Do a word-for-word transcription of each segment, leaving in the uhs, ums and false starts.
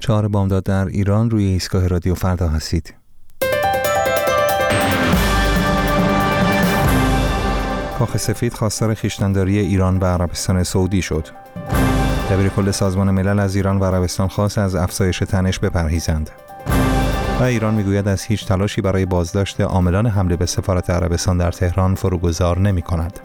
چهار بامداد در ایران، روی ایستگاه رادیو فردا هستید. کاخ سفید خواستار خویشتن‌داری ایران و عربستان سعودی شد. دبیرکل سازمان ملل از ایران و عربستان خواست از افزایش تنش بپرهیزند. و ایران میگوید از هیچ تلاشی برای بازداشت عاملان حمله به سفارت عربستان در تهران فروگذار نمی‌کند.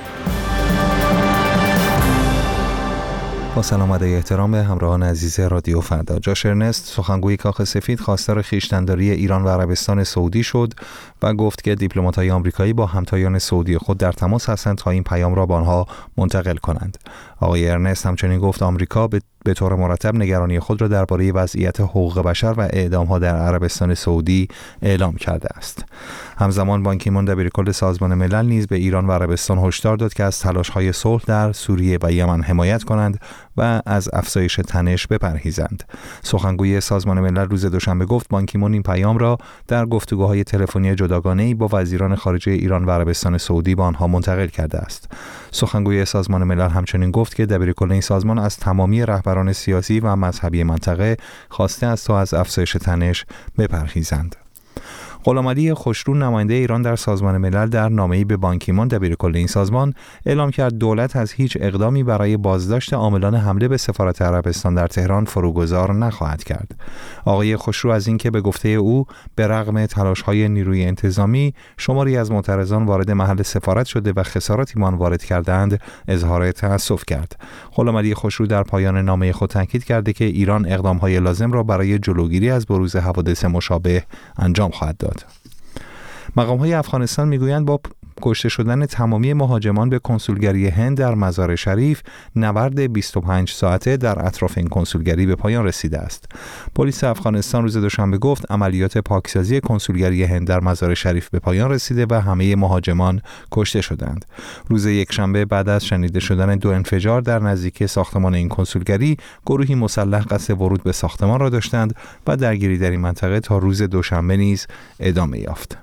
با سلام و احترام به همراهان عزیز رادیو فردا. جاش ارنست، سخنگوی کاخ سفید، خواستار خویشتن‌داری ایران و عربستان سعودی شد و گفت که دیپلمات‌های آمریکایی با همتایان سعودی خود در تماس هستند تا این پیام را به آنها منتقل کنند. آقای ارنست همچنین گفت آمریکا به به طور مرتب نگرانی خود را درباره وضعیت حقوق بشر و اعدام‌ها در عربستان سعودی اعلام کرده است. همزمان بان کی مون دبیرکل سازمان ملل نیز به ایران و عربستان هشدار داد که از تلاش‌های صلح در سوریه و یمن حمایت کنند و از افزایش تنش بپرهیزند. سخنگوی سازمان ملل روز دوشنبه گفت بان کی مون این پیام را در گفتگوهای تلفنی جداگانه‌ای با وزیران خارجه ایران و عربستان سعودی به آنها منتقل کرده است. سخنگوی سازمان ملل همچنین گفت که دبیرکل این سازمان از تمامی رهبران سیاسی و مذهبی منطقه خواسته است تا از افزایش تنش بپرهیزند. غلامعلی خوشرو، نماینده ایران در سازمان ملل، در نامه‌ای به بان کی مون دبیرکل این سازمان اعلام کرد دولت از هیچ اقدامی برای بازداشت عاملان حمله به سفارت عربستان در تهران فروگذار نخواهد کرد. آقای خوشرو از اینکه به گفته او به رغم تلاش‌های نیروی انتظامی شماری از معترضان وارد محل سفارت شده و خساراتی مان وارد کردند، اظهار تأسف کرد. غلامعلی خوشرو در پایان نامه خود تاکید کرده که ایران اقدام‌های لازم را برای جلوگیری از بروز حوادث مشابه انجام خواهد داد. مقام‌های افغانستان میگویند با کشته شدن تمامی مهاجمان به کنسولگری هند در مزار شریف، نبرد بیست و پنج ساعته در اطراف این کنسولگری به پایان رسیده است. پلیس افغانستان روز دوشنبه گفت عملیات پاکسازی کنسولگری هند در مزار شریف به پایان رسیده و همه مهاجمان کشته شدند. روز یکشنبه بعد از شنیده شدن دو انفجار در نزدیکی ساختمان این کنسولگری، گروهی مسلح قصد ورود به ساختمان را داشتند و درگیری در این منطقه تا روز دوشنبه نیز ادامه یافت.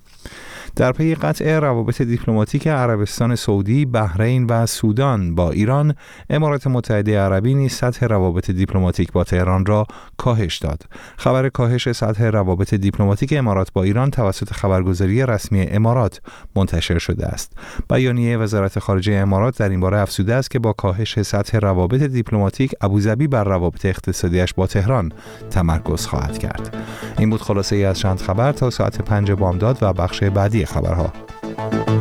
در پی قطع روابط دیپلماتیک عربستان سعودی، بحرین و سودان با ایران، امارات متحده عربی نیز سطح روابط دیپلماتیک با تهران را کاهش داد. خبر کاهش سطح روابط دیپلماتیک امارات با ایران توسط خبرگزاری رسمی امارات منتشر شده است. بیانیه وزارت خارجه امارات در این باره افزوده است که با کاهش سطح روابط دیپلماتیک، ابوظبی بر روابط اقتصادیش با تهران تمرکز خواهد کرد. این بود خلاصه ای از چند خبر تا ساعت پنج بامداد و بخش بعدی خبرها.